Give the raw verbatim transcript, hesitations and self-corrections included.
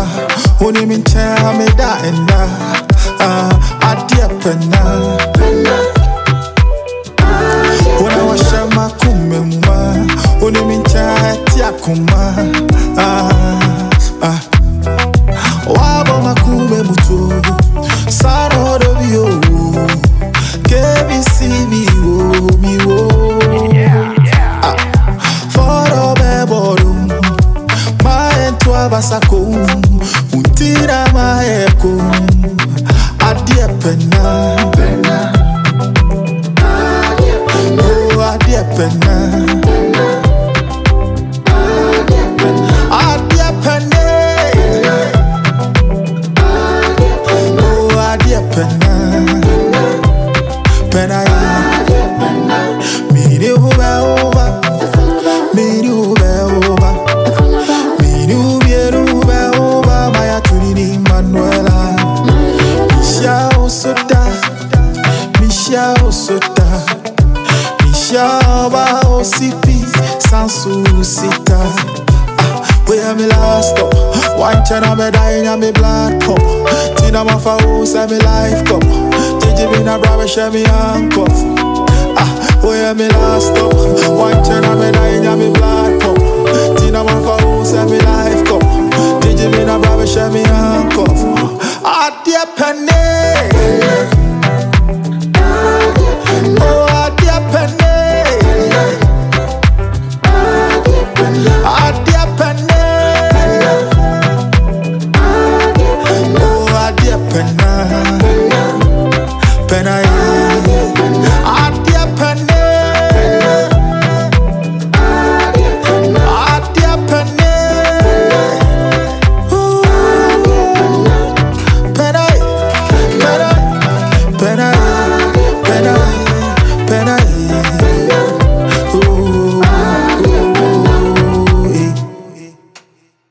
Uni min cha me da enda. Ah, adia pena. Una washa makume muma. Uni min cha tia kuma. Ah, ah. Wabo makume mutu. Sano do bio. Kebi si mi wo mi wo. Ah, foro beborum. Basako, untira maeko, adie pena, oh adie pena, adie pena, oh adie pena, pena ya, miri uba uba, miri uba uba. Misha Osoda, Misha Ba Osipi, Sansu Sita. Ah, where me last stop? One channel me dying and me blood pop. Tina Mafa say me life cup. Gigi me na brave share me handcuff. Ah, where me last stop? One channel me dying and me blood pop. Tina Mafa say me life cup. Gigi me na